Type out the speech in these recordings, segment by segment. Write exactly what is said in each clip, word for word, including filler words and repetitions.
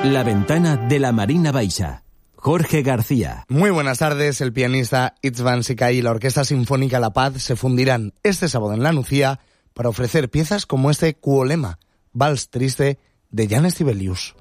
La ventana de la Marina Baixa. Jorge García. Muy buenas tardes. El pianista István Sikai y la Orquesta Sinfónica La Paz se fundirán este sábado en La Nucía para ofrecer piezas como este Cuolema, Vals Triste de Jan Sibelius.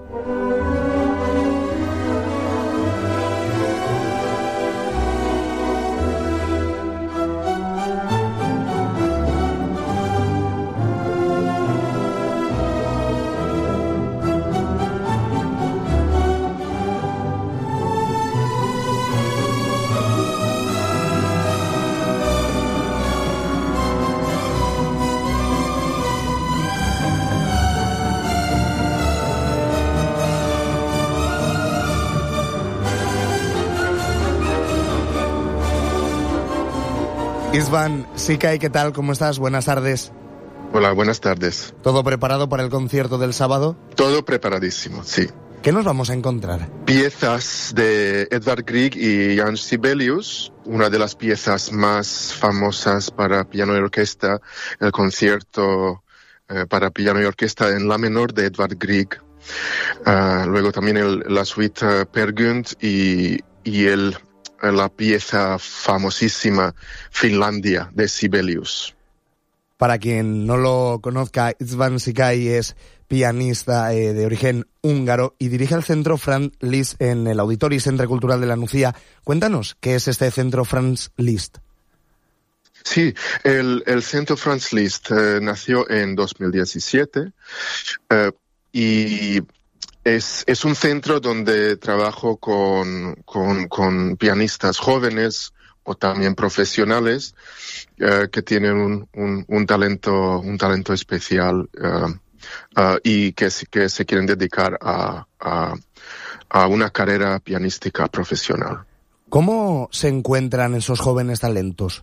István Sikai, ¿qué tal? ¿Cómo estás? Buenas tardes. Hola, buenas tardes. ¿Todo preparado para el concierto del sábado? Todo preparadísimo, sí. ¿Qué nos vamos a encontrar? Piezas de Edvard Grieg y Jan Sibelius, una de las piezas más famosas para piano y orquesta, el concierto eh, para piano y orquesta en la menor de Edvard Grieg. Uh, luego también el, la suite uh, Per Gynt y, y el... la pieza famosísima Finlandia de Sibelius. Para quien no lo conozca, István Sikai es pianista eh, de origen húngaro y dirige el Centro Franz Liszt en el Auditorio y Centro Cultural de La Nucía. Cuéntanos, ¿qué es este Centro Franz Liszt? Sí, el, el Centro Franz Liszt eh, nació en dos mil diecisiete eh, y... Es, es un centro donde trabajo con, con, con pianistas jóvenes o también profesionales uh, que tienen un, un, un talento un talento especial uh, uh, y que, que se quieren dedicar a, a, a una carrera pianística profesional. ¿Cómo se encuentran esos jóvenes talentos?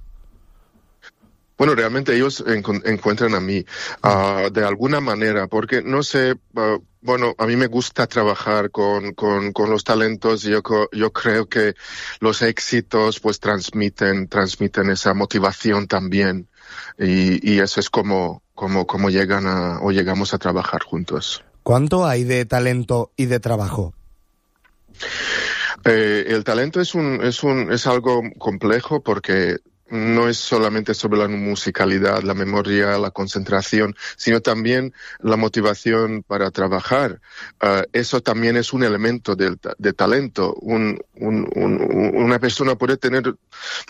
Bueno, realmente ellos encu- encuentran a mí uh, de alguna manera, porque no sé... Uh, Bueno, a mí me gusta trabajar con, con, con los talentos. Yo, yo creo que los éxitos pues transmiten, transmiten esa motivación también. Y, y eso es como, como, como llegan a, o llegamos a trabajar juntos. ¿Cuánto hay de talento y de trabajo? Eh, el talento es un, es un, es algo complejo porque no es solamente sobre la musicalidad, la memoria, la concentración, sino también la motivación para trabajar. Uh, eso también es un elemento de, de talento. Un, un, un, una persona puede tener uh,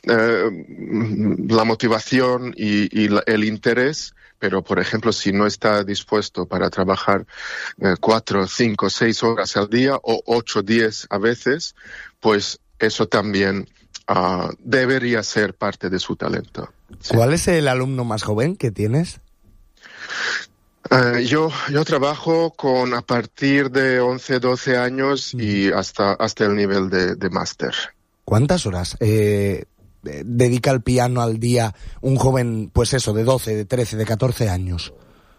la motivación y, y la, el interés, pero, por ejemplo, si no está dispuesto para trabajar uh, cuatro, cinco, seis horas al día o ocho, diez a veces, pues eso también Uh, debería ser parte de su talento. Sí. ¿Cuál es el alumno más joven que tienes? Uh, yo, yo trabajo con a partir de once, doce años y hasta, hasta el nivel de, de máster. ¿Cuántas horas eh, dedica al piano al día un joven, pues eso, de doce, de trece, de catorce años?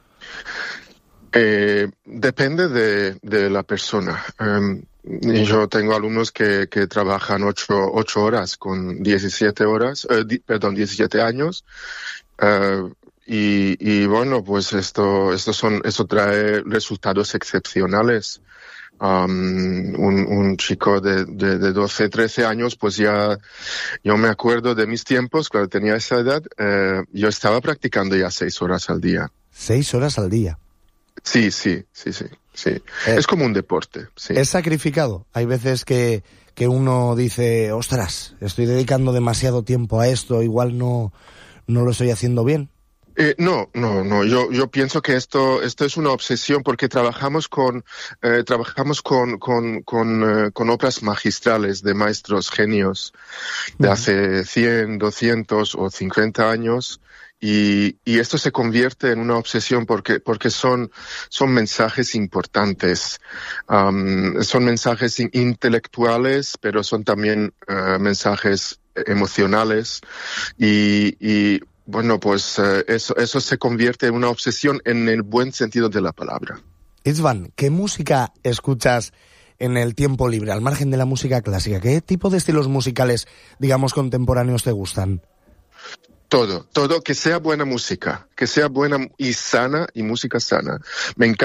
Eh, depende de, de la persona. Um, Yo tengo alumnos que, que trabajan ocho, ocho horas con diecisiete horas, eh, di, perdón, diecisiete años. Uh, y, y bueno, pues esto, esto son, esto trae resultados excepcionales. Um, un, un chico de, de, de doce, trece años, pues ya, yo me acuerdo de mis tiempos, cuando tenía esa edad, eh, yo estaba practicando ya seis horas al día. ¿Seis horas al día? Sí, sí, sí, sí. Sí, eh, es como un deporte. Sí. Es sacrificado. Hay veces que, que uno dice, ostras, estoy dedicando demasiado tiempo a esto, igual no, no lo estoy haciendo bien. Eh, no, no, no. Yo, yo pienso que esto, esto es una obsesión porque trabajamos con, eh, trabajamos con, con, con, eh, con obras magistrales de maestros genios de hace cien, doscientos o cincuenta años. Y, y esto se convierte en una obsesión porque, porque son, son mensajes importantes. Um, son mensajes in- intelectuales, pero son también uh, mensajes emocionales. Y, y bueno, pues uh, eso, eso se convierte en una obsesión en el buen sentido de la palabra. István, ¿qué música escuchas en el tiempo libre, al margen de la música clásica? ¿Qué tipo de estilos musicales, digamos, contemporáneos te gustan? Todo, todo, que sea buena música, que sea buena y sana y música sana. Me encanta.